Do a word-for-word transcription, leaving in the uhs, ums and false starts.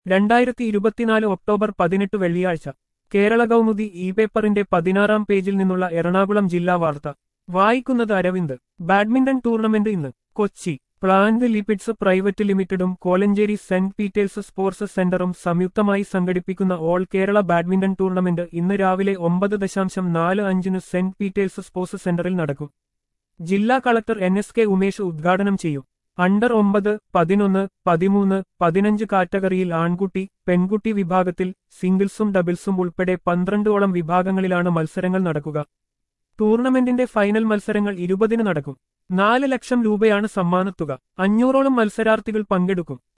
രണ്ടായിരത്തി ഇരുപത്തിനാല് ഒക്ടോബർ പതിനെട്ട് വെള്ളിയാഴ്ച കേരള കൗമുദി ഇ പേപ്പറിന്റെ പതിനാറാം പേജിൽ നിന്നുള്ള എറണാകുളം ജില്ലാ വാർത്ത വായിക്കുന്നത് അരവിന്ദ്. ബാഡ്മിന്റൺ ടൂർണമെന്റ് ഇന്ന് കൊച്ചി. പ്ലാന്റ് ലിപിഡ്സ് പ്രൈവറ്റ് ലിമിറ്റഡും കോലഞ്ചേരി സെന്റ് പീറ്റേഴ്സ് സ്പോർട്സ് സെന്ററും സംയുക്തമായി സംഘടിപ്പിക്കുന്ന ഓൾ കേരള ബാഡ്മിന്റൺ ടൂർണമെന്റ് ഇന്ന് രാവിലെ ഒമ്പത് ദശാംശം നാല് അഞ്ചിന് സെന്റ് പീറ്റേഴ്സ് സ്പോർട്സ് സെന്ററിൽ നടക്കും. ജില്ലാ collector N S K Umesh ഉദ്ഘാടനം ചെയ്യും. അണ്ടർ ഒമ്പത്, പതിനൊന്ന്, പതിമൂന്ന്, പതിനഞ്ച് കാറ്റഗറിയിൽ ആൺകുട്ടി, പെൺകുട്ടി വിഭാഗത്തിൽ സിംഗിൾസും ഡബിൾസും ഉൾപ്പെടെ പന്ത്രണ്ടോളം വിഭാഗങ്ങളിലാണ് മത്സരങ്ങൾ നടക്കുക. ടൂർണമെന്റിന്റെ ഫൈനൽ മത്സരങ്ങൾ ഇരുപതിന് നടക്കും. നാല് ലക്ഷം രൂപയാണ് സമ്മാനത്തുക. അഞ്ഞൂറോളം മത്സരാർത്ഥികൾ പങ്കെടുക്കും.